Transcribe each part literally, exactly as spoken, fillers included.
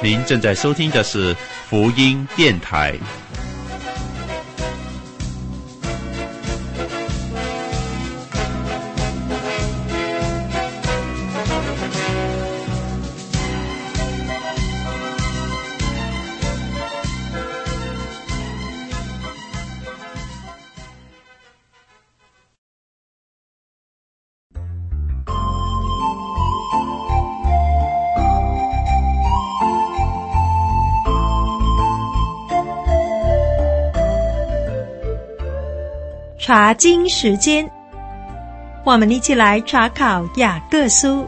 您正在收听的是福音电台。 查经时间，我们一起来查考雅各书。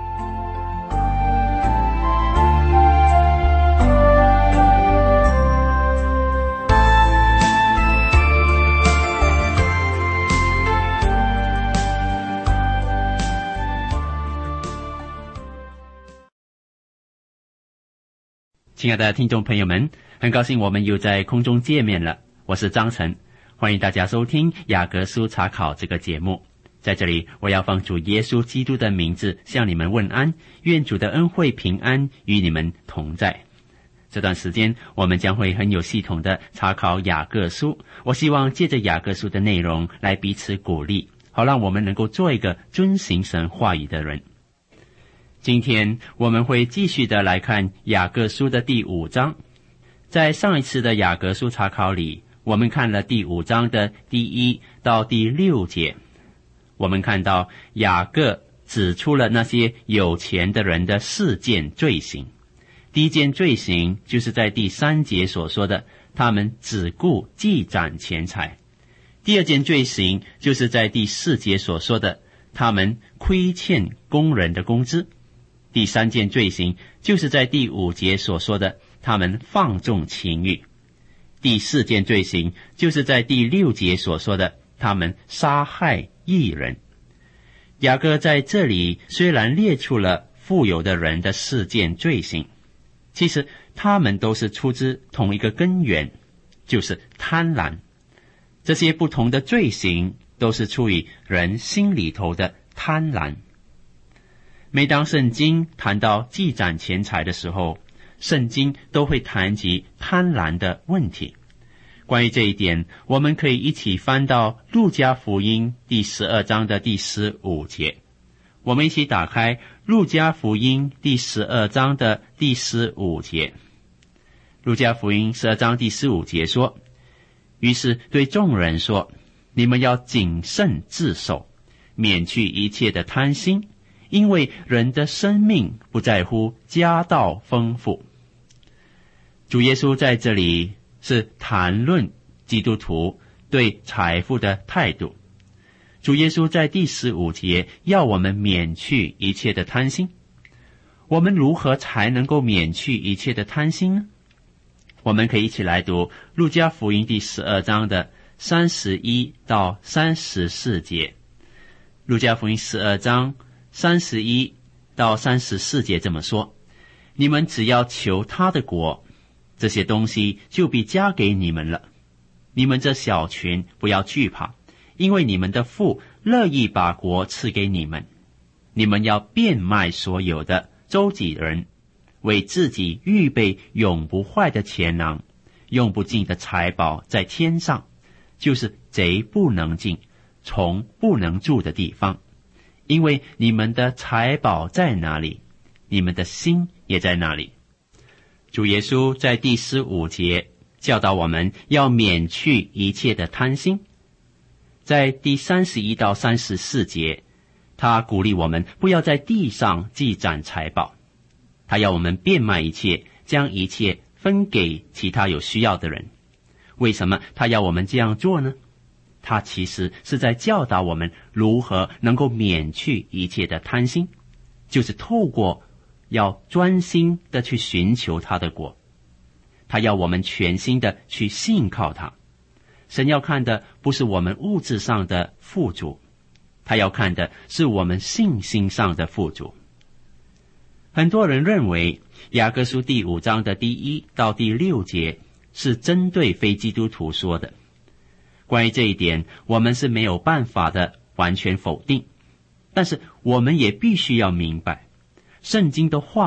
亲爱的听众朋友们，很高兴我们又在空中见面了，我是张晨。欢迎大家收听雅各书查考这个节目。在这里，我要奉主耶稣基督的名字向你们问安，愿主的恩惠平安与你们同在。这段时间我们将会很有系统的查考雅各书，我希望借着雅各书的内容来彼此鼓励，好让我们能够做一个遵行神话语的人。今天我们会继续的来看雅各书的第五章。在上一次的雅各书查考里，我们看了第五章的第一到第六节，我们看到雅各指出了那些有钱的人的四件罪行。第一件罪行就是在第三节所说的，他们只顾积攒钱财。第二件罪行就是在第四节所说的，他们亏欠工人的工资。第三件罪行就是在第五节所说的，他们放纵情欲。第四件罪行就是在第六节所说的，他们杀害义人。雅各在这里虽然列出了富有的人的四件罪行，其实他们都是出自同一个根源，就是贪婪。这些不同的罪行都是出于人心里头的贪婪。每当圣经谈到积攒钱财的时候，圣经都会谈及贪婪的问题。关于这一点，我们可以一起翻到路加福音第十二章的第十五节。我们一起打开路加福音第十二章的第十五节。路加福音十二章第十五节说，于是对众人说，你们要谨慎自守，免去一切的贪心，因为人的生命不在乎家道丰富。主耶稣在这里是谈论基督徒对财富的态度。主耶稣在第十五节要我们免去一切的贪心。我们如何才能够免去一切的贪心呢？我们可以一起来读路加福音第十二章的三十一到三十四节。路加福音十二章三十一到三十四节这么说，你们只要求他的国，这些东西就必加给你们了。你们这小群不要惧怕，因为你们的父乐意把国赐给你们。你们要变卖所有的，周济人，为自己预备永不坏的钱囊，用不尽的财宝在天上，就是贼不能进，虫不能住的地方。因为你们的财宝在哪里，你们的心也在那里。主耶稣在第十五节教导我们要免去一切的贪心。在第三十一到三十四节，他鼓励我们不要在地上积攒财宝，他要我们变卖一切，将一切分给其他有需要的人。为什么他要我们这样做呢？他其实是在教导我们如何能够免去一切的贪心，就是透过要专心的去寻求他的国。他要我们全心的去信靠他。神要看的不是我们物质上的富足，他要看的是我们信心上的富足。很多人认为雅各书第五章的第一到第六节是针对非基督徒说的。关于这一点，我们是没有办法的完全否定，但是我们也必须要明白，圣经的话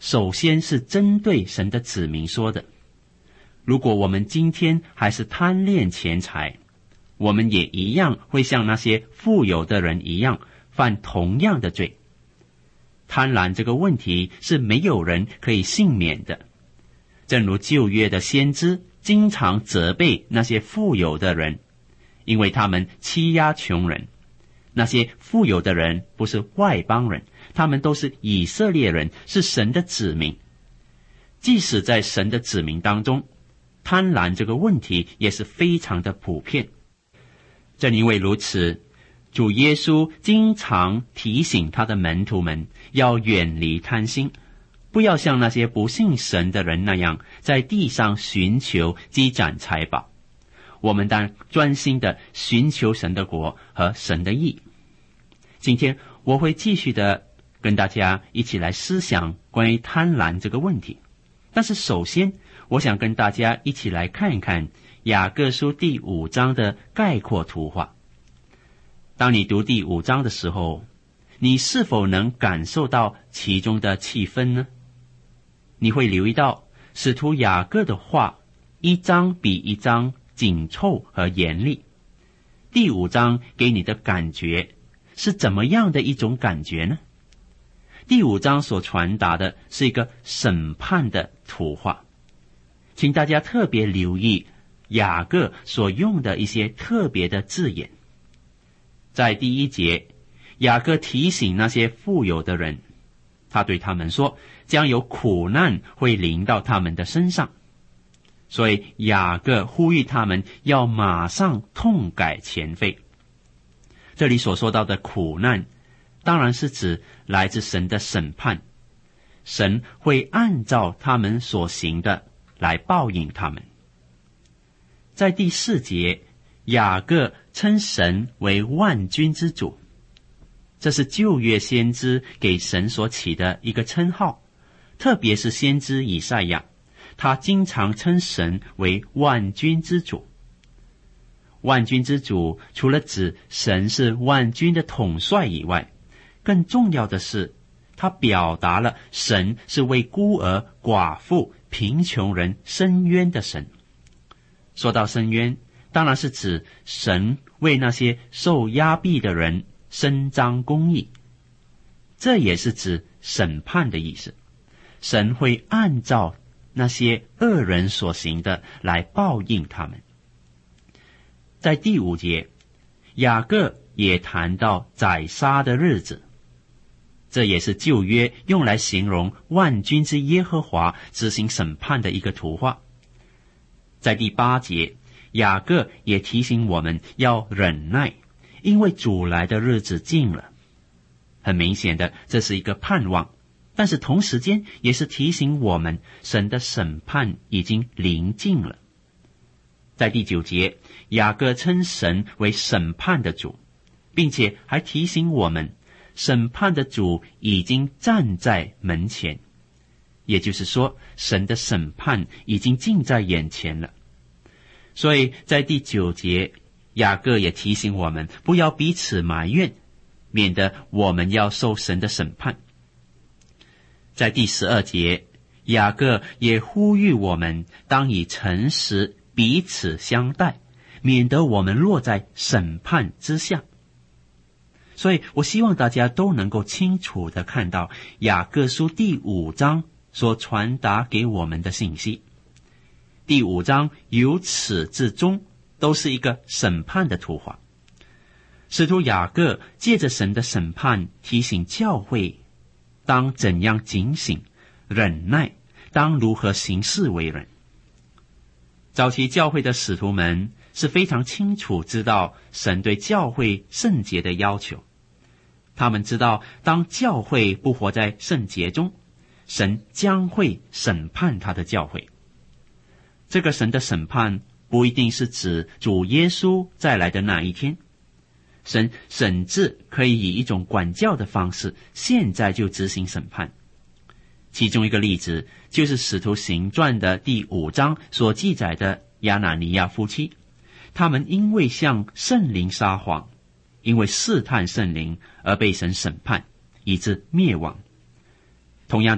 首先是针对神的子民说的。如果我们今天还是贪恋钱财，我们也一样会像那些富有的人一样犯同样的罪。贪婪这个问题是没有人可以幸免的，正如旧约的先知经常责备那些富有的人，因为他们欺压穷人。那些富有的人不是外邦人，他们都是以色列人，是神的子民。即使在神的子民当中，贪婪这个问题也是非常的普遍。正因为如此，主耶稣经常提醒他的门徒们要远离贪心，不要像那些不信神的人那样在地上寻求积攒财宝。我们当专心的寻求神的国和神的义。今天我会继续的跟大家一起来思想关于贪婪这个问题。但是首先我想跟大家一起来看一看雅各书第五章的概括图画。当你读第五章的时候，你是否能感受到其中的气氛呢？你会留意到使徒雅各的话一章比一章紧凑和严厉。第五章给你的感觉是怎么样的一种感觉呢？第五章所传达的是一个审判的图画。请大家特别留意雅各所用的一些特别的字眼。在第一节，雅各提醒那些富有的人，他对他们说，将有苦难会临到他们的身上。所以雅各呼吁他们要马上痛改前非。这里所说到的苦难，当然是指来自神的审判，神会按照他们所行的来报应他们。在第四节，雅各称神为万军之主，这是旧约先知给神所起的一个称号，特别是先知以赛亚，他经常称神为万军之主。万军之主除了指神是万军的统帅以外，更重要的是他表达了神是为孤儿、寡妇、贫穷人伸冤的神。说到伸冤，当然是指神为那些受压迫的人伸张公义，这也是指审判的意思。神会按照那些恶人所行的来报应他们。在第五节，雅各也谈到宰杀的日子，这也是旧约用来形容万军之耶和华执行审判的一个图画。在第八节，雅各也提醒我们要忍耐，因为主来的日子近了。很明显的，这是一个盼望，但是同时间也是提醒我们神的审判已经临近了。在第九节，雅各称神为审判的主，并且还提醒我们审判的主已经站在门前，也就是说神的审判已经近在眼前了。所以在第九节，雅各也提醒我们不要彼此埋怨，免得我们要受神的审判。在第十二节，雅各也呼吁我们当以诚实彼此相待，免得我们落在审判之下。所以我希望大家都能够清楚地看到雅各书第五章所传达给我们的信息。第五章由始至终都是一个审判的图画。使徒雅各借着神的审判提醒教会当怎样警醒、忍耐，当如何行事为人。早期教会的使徒们是非常清楚知道神对教会圣洁的要求，他们知道当教会不活在圣洁中，神将会审判他的教会。这个神的审判不一定是指主耶稣再来的那一天，神甚至可以以一种管教的方式现在就执行审判。其中一个例子就是使徒行传的第五章所记载的亚拿尼亚夫妻，他们因为向圣灵撒谎，因为试探圣灵而被神审判，以致灭亡。同样的，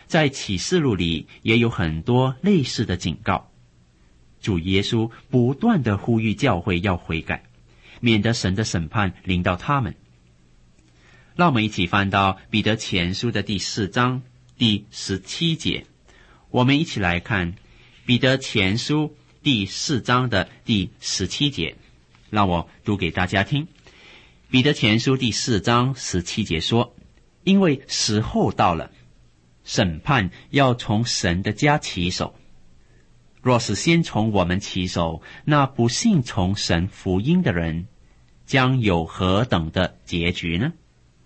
在启示录里也有很多类似的警告。主耶稣不断地呼吁教会要悔改，免得神的审判临到他们。让我们一起翻到彼得前书的第四章第十七节，我们一起来看彼得前书第四章的第十七节，让我读给大家听。彼得前书第四章十七节说，因为时候到了，审判要从神的家起手。若是先从我们起手，那不信从神福音的人将有何等的结局呢？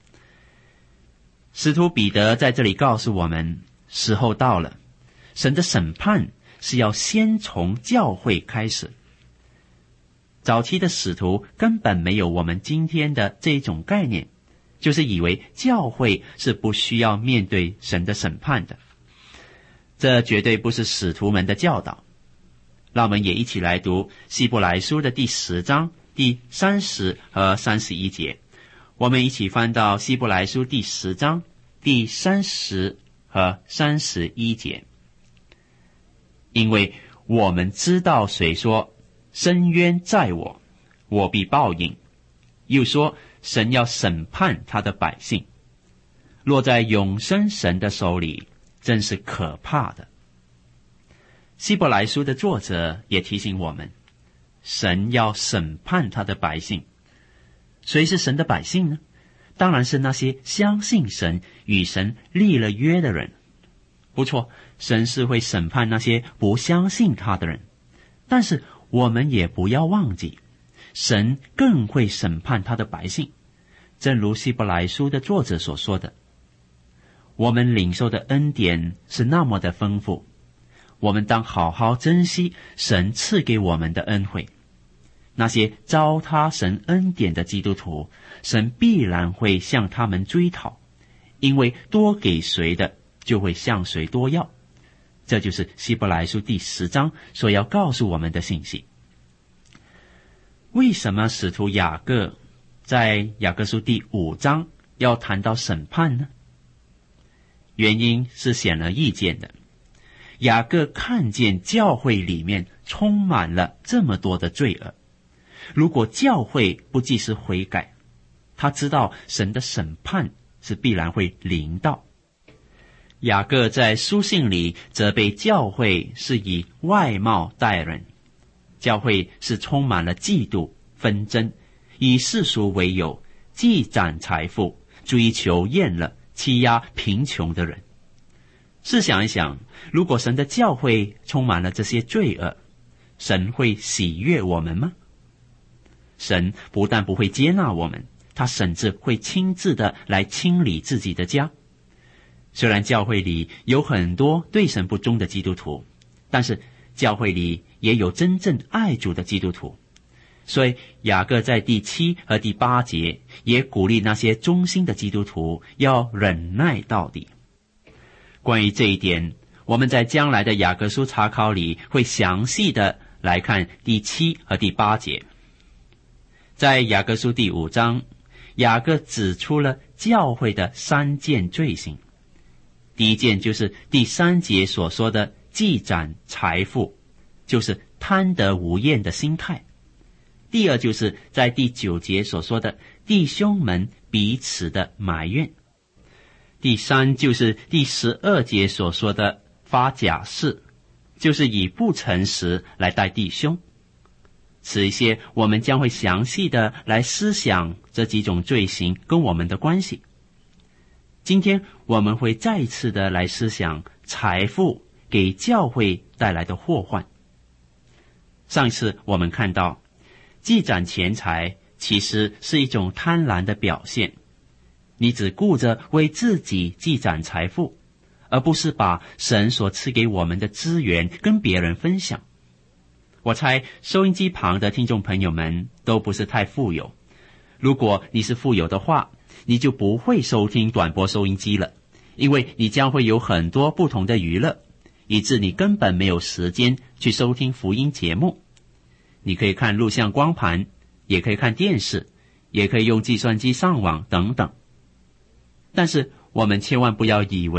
使徒彼得在这里告诉我们，时候到了，神的审判是要先从教会开始。早期的使徒根本没有我们今天的这种概念，就是以为教会是不需要面对神的审判的。这绝对不是使徒们的教导。让我们也一起来读希伯来书的第十章第三十和三十一节。我们一起翻到希伯来书第十章第三十和三十一节。因为我们知道谁说，深渊在我，我必报应。又说，神要审判他的百姓。落在永生神的手里，真是可怕的。希伯来书的作者也提醒我们，神要审判他的百姓。谁是神的百姓呢？当然是那些相信神、与神立了约的人。不错，神是会审判那些不相信他的人，但是我们也不要忘记，神更会审判他的百姓。正如希伯来书的作者所说的，我们领受的恩典是那么的丰富，我们当好好珍惜神赐给我们的恩惠。那些糟蹋神恩典的基督徒，神必然会向他们追讨，因为多给谁的，就会向谁多要。这就是希伯来书第十章所要告诉我们的信息。为什么使徒雅各在雅各书第五章要谈到审判呢？原因是显而易见的。雅各看见教会里面充满了这么多的罪恶，如果教会不及时悔改，他知道神的审判是必然会临到。雅各在书信里责备教会是以外貌待人，教会是充满了嫉妒、纷争，以世俗为友，积攒财富，追求厌乐，欺压贫穷的人。试想一想，如果神的教会充满了这些罪恶，神会喜悦我们吗？神不但不会接纳我们，他甚至会亲自的来清理自己的家。虽然教会里有很多对神不忠的基督徒，但是教会里也有真正爱主的基督徒。所以雅各在第七和第八节也鼓励那些忠心的基督徒要忍耐到底。关于这一点，我们在将来的雅各书查考里会详细的来看第七和第八节。在雅各书第五章，雅各指出了教会的三件罪行。第一件就是第三节所说的积攒财富，就是贪得无厌的心态。第二就是在第九节所说的弟兄们彼此的埋怨。第三就是第十二节所说的发假誓，就是以不诚实来待弟兄。此一些我们将会详细的来思想这几种罪行跟我们的关系。今天我们会再次的来思想财富给教会带来的祸患。上一次我们看到，积攒钱财其实是一种贪婪的表现。你只顾着为自己积攒财富，而不是把神所赐给我们的资源跟别人分享。我猜收音机旁的听众朋友们都不是太富有。如果你是富有的话，你就不会收听短波收音机了，因为你将会有很多不同的娱乐，以致你根本没有时间去收听福音节目。你可以看录像光盘，也可以看电视，也可以用计算机上网等等。但是我们千万不要以为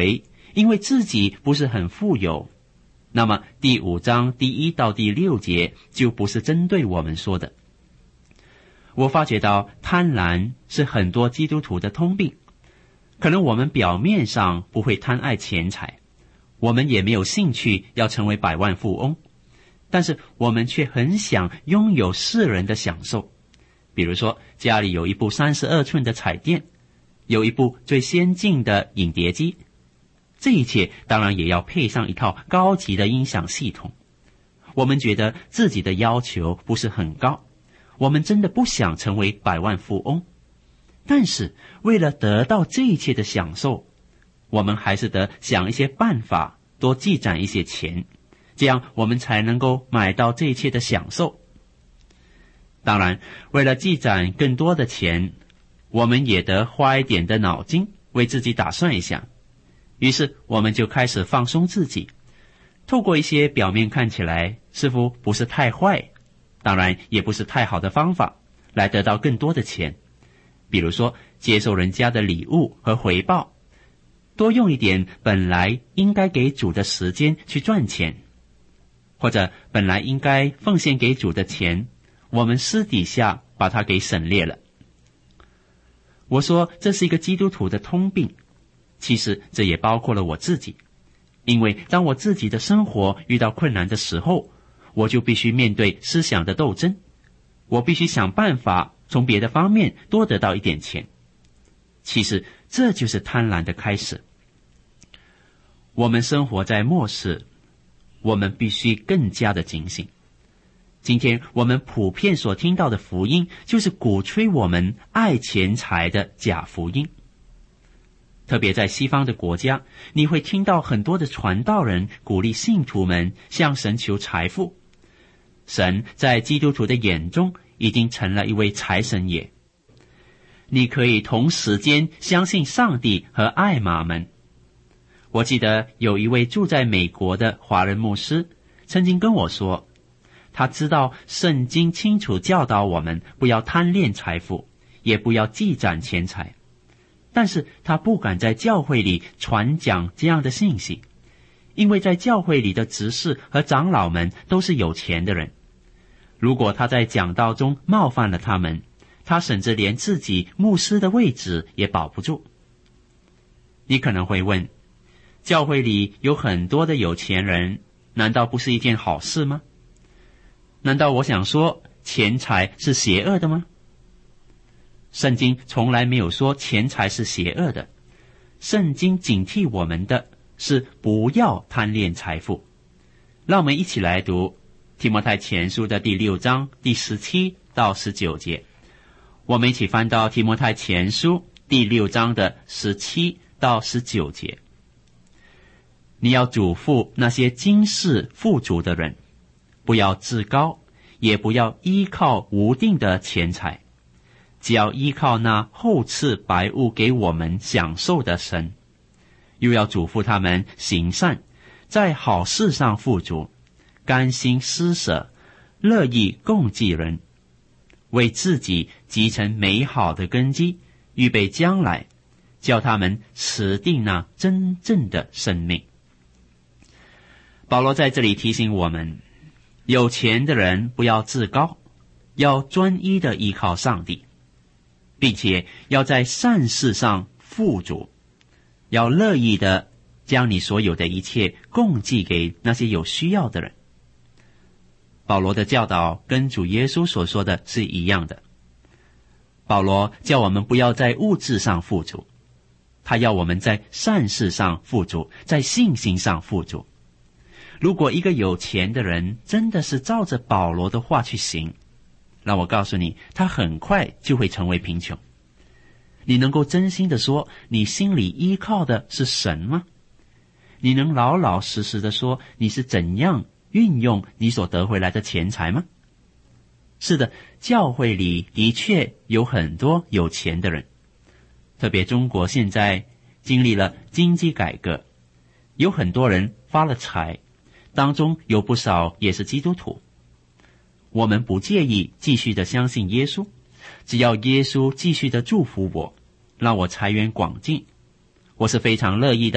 因为自己不是很富有，那么第五章第一到第六节就不是针对我们说的。我发觉到贪婪是很多基督徒的通病，可能我们表面上不会贪爱钱财，我们也没有兴趣要成为百万富翁，但是我们却很想拥有世人的享受。比如说家里有一部三十二寸的彩电，有一部最先进的影碟机，这一切当然也要配上一套高级的音响系统。我们觉得自己的要求不是很高，我们真的不想成为百万富翁，但是为了得到这一切的享受，我们还是得想一些办法，多积攒一些钱，这样我们才能够买到这一切的享受。当然，为了积攒更多的钱，我们也得花一点的脑筋，为自己打算一下。于是我们就开始放松自己，透过一些表面看起来似乎不是太坏，当然也不是太好的方法，来得到更多的钱。比如说接受人家的礼物和回报，多用一点本来应该给主的时间去赚钱，或者本来应该奉献给主的钱，我们私底下把它给省略了。我说这是一个基督徒的通病，其实这也包括了我自己，因为当我自己的生活遇到困难的时候，我就必须面对思想的斗争，我必须想办法从别的方面多得到一点钱。其实这就是贪婪的开始。我们生活在末世，我们必须更加的警醒。今天我们普遍所听到的福音，就是鼓吹我们爱钱财的假福音。特别在西方的国家，你会听到很多的传道人鼓励信徒们向神求财富。神在基督徒的眼中已经成了一位财神爷。你可以同时间相信上帝和爱马门。我记得有一位住在美国的华人牧师曾经跟我说，他知道圣经清楚教导我们不要贪恋财富，也不要积攒钱财，但是他不敢在教会里传讲这样的信息，因为在教会里的执事和长老们都是有钱的人，如果他在讲道中冒犯了他们，他甚至连自己牧师的位置也保不住。你可能会问，教会里有很多的有钱人，难道不是一件好事吗？难道我想说钱财是邪恶的吗？圣经从来没有说钱财是邪恶的，圣经警惕我们的是不要贪恋财富。让我们一起来读提摩太前书的第六章第十七到十九节。我们一起翻到提摩太前书第六章的十七到十九节。你要嘱咐那些今世富足的人，不要自高，也不要依靠无定的钱财，只要依靠那厚赐百物给我们享受的神。又要嘱咐他们行善，在好事上富足，甘心施舍，乐意供给人，为自己积成美好的根基，预备将来，叫他们持定那真正的生命。保罗在这里提醒我们，有钱的人不要自高，要专一的依靠上帝，并且要在善事上富足，要乐意的将你所有的一切供给给那些有需要的人。保罗的教导跟主耶稣所说的是一样的。保罗叫我们不要在物质上富足，他要我们在善事上富足，在信心上富足。如果一个有钱的人真的是照着保罗的话去行，让我告诉你，他很快就会成为贫穷。你能够真心的说你心里依靠的是神吗？你能老老实实的说你是怎样运用你所得回来的钱财吗？是的，教会里的确有很多有钱的人，特别中国现在经历了经济改革，有很多人发了财，当中有不少也是基督徒。我们不介意继续的相信耶稣，只要耶稣继续的祝福我，让我财源广进，我是非常乐意的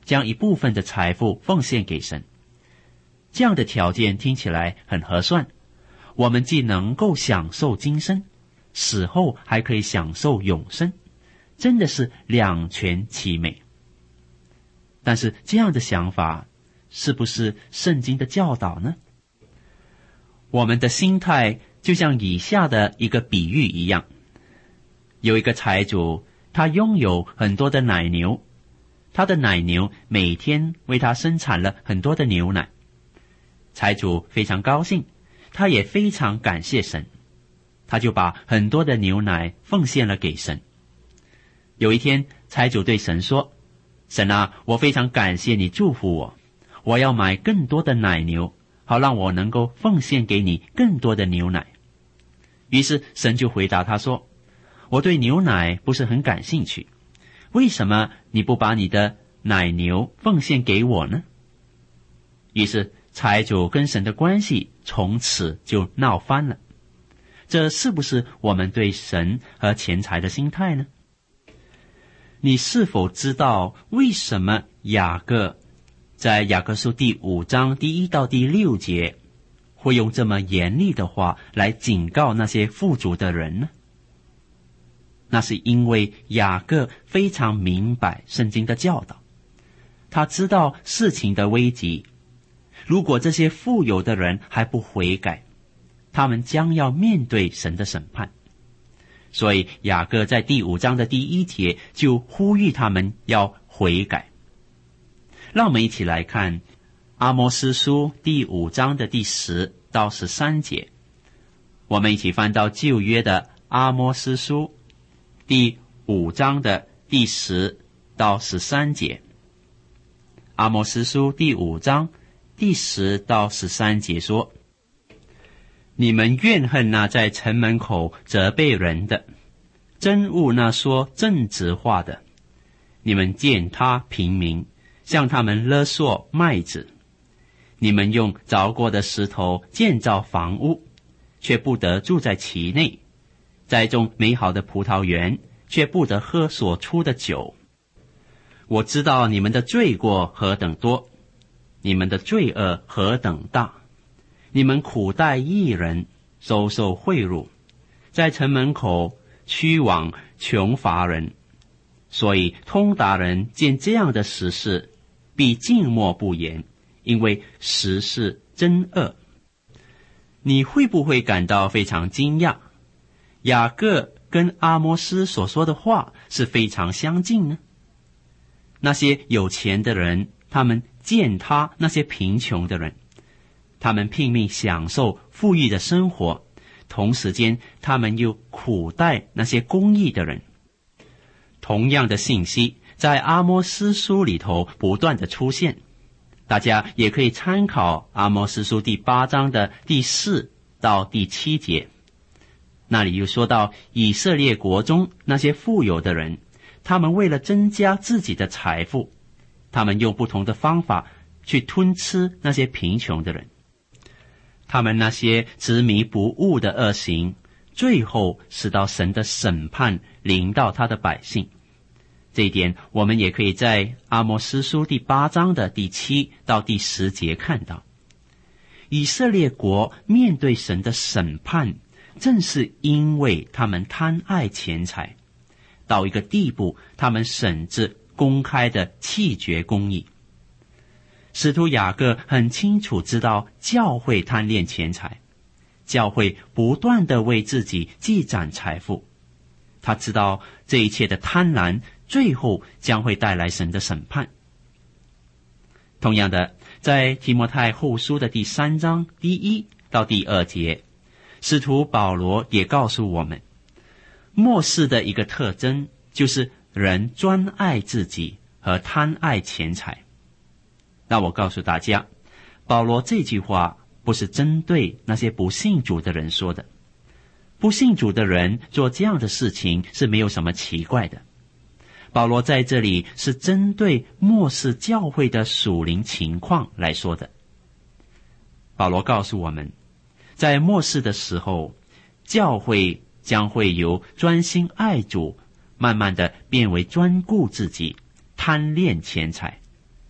将一部分的财富奉献给神。这样的条件听起来很合算，我们既能够享受今生，死后还可以享受永生，真的是两全其美。但是这样的想法是不是圣经的教导呢？我们的心态就像以下的一个比喻一样，有一个财主，他拥有很多的奶牛，他的奶牛每天为他生产了很多的牛奶。财主非常高兴，他也非常感谢神，他就把很多的牛奶奉献了给神。有一天，财主对神说，神啊，我非常感谢你祝福我，我要买更多的奶牛，好让我能够奉献给你更多的牛奶。于是神就回答他说，我对牛奶不是很感兴趣，为什么你不把你的奶牛奉献给我呢？于是财主跟神的关系从此就闹翻了。这是不是我们对神和钱财的心态呢？你是否知道为什么雅各在雅各书第五章第一到第六节会用这么严厉的话来警告那些富足的人呢？那是因为雅各非常明白圣经的教导，他知道事情的危急，如果这些富有的人还不悔改，他们将要面对神的审判。所以雅各在第五章的第一节就呼吁他们要悔改。让我们一起来看阿摩司书第五章的第十到十三节。我们一起翻到旧约的阿摩司书第五章的第十到十三节。阿摩司书第五章第十到十三节说，你们怨恨那在城门口责备人的，憎恶那说正直话的。你们见他平民，向他们勒索麦子。你们用凿过的石头建造房屋，却不得住在其内；栽种美好的葡萄园，却不得喝所出的酒。我知道你们的罪过何等多，你们的罪恶何等大。你们苦待义人，收受贿赂，在城门口驱往穷乏人。所以通达人见这样的实事，必静默不言，因为实是真恶。你会不会感到非常惊讶？雅各跟阿摩司所说的话是非常相近呢？那些有钱的人，他们践踏那些贫穷的人，他们拼命享受富裕的生活，同时间他们又苦待那些公义的人。同样的信息在阿摩司书里头不断的出现，大家也可以参考阿摩司书第八章的第四到第七节。那里又说到以色列国中那些富有的人，他们为了增加自己的财富，他们用不同的方法去吞吃那些贫穷的人。他们那些执迷不悟的恶行，最后使到神的审判临到他的百姓。这一点我们也可以在阿摩司书第八章的第七到第十节看到。以色列国面对神的审判，正是因为他们贪爱钱财，到一个地步，他们甚至公开的弃绝公义。使徒雅各很清楚知道教会贪恋钱财，教会不断的为自己积攒财富，他知道这一切的贪婪最后将会带来神的审判。同样的，在提摩太后书的第三章第一到第二节，使徒保罗也告诉我们，末世的一个特征就是人专爱自己和贪爱钱财。那我告诉大家，保罗这句话不是针对那些不信主的人说的。不信主的人做这样的事情是没有什么奇怪的。保罗在这里是针对末世教会的属灵情况来说的。保罗告诉我们，在末世的时候，教会将会由专心爱主，慢慢的变为专顾自己，贪恋钱财。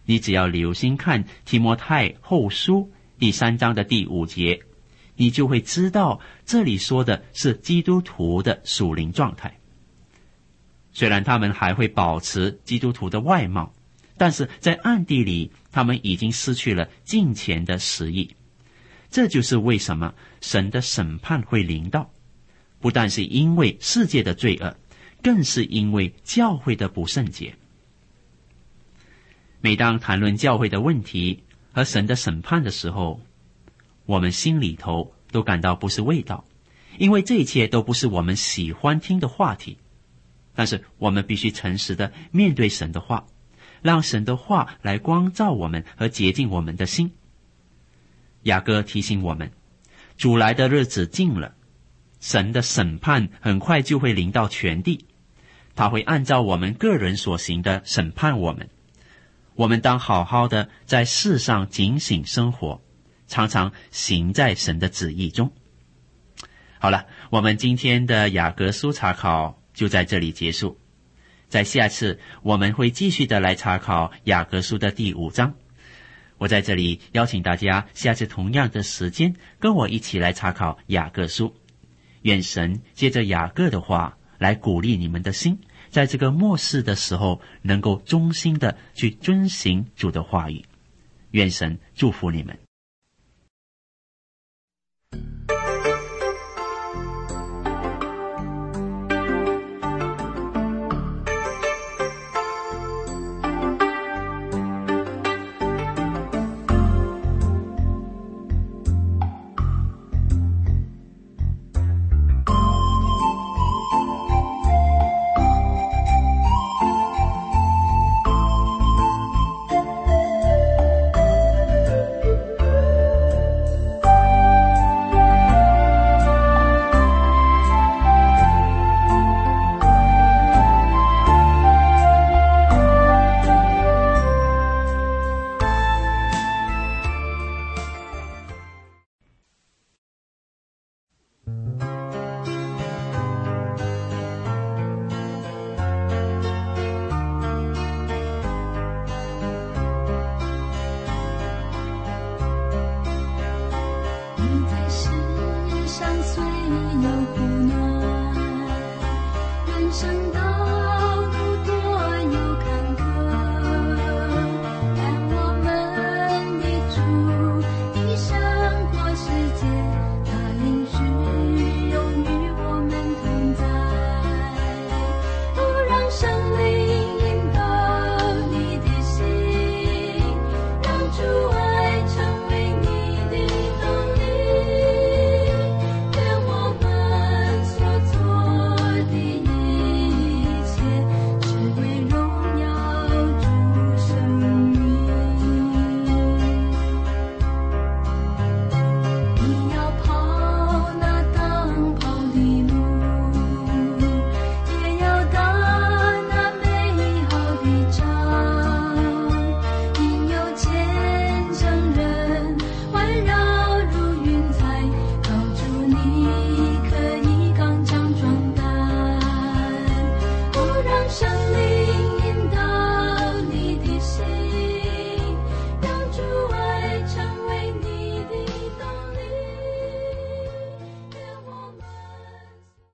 你只要留心看提摩太后书第三章的第五节，你就会知道这里说的是基督徒的属灵状态。虽然他们还会保持基督徒的外貌，但是在暗地里他们已经失去了敬虔的实意。这就是为什么神的审判会临到，不但是因为世界的罪恶，更是因为教会的不圣洁。每当谈论教会的问题和神的审判的时候，我们心里头都感到不是味道，因为这一切都不是我们喜欢听的话题。但是我们必须诚实的面对神的话，让神的话来光照我们和洁净我们的心。雅各提醒我们，主来的日子近了，神的审判很快就会临到全地，他会按照我们个人所行的审判我们。我们当好好的在世上警醒生活，常常行在神的旨意中。好了，我们今天的雅各书查考就在这里结束。在下次我们会继续的来查考雅各书的第五章。我在这里邀请大家下次同样的时间跟我一起来查考雅各书。愿神借着雅各的话来鼓励你们的心，在这个末世的时候能够忠心的去遵行主的话语。愿神祝福你们。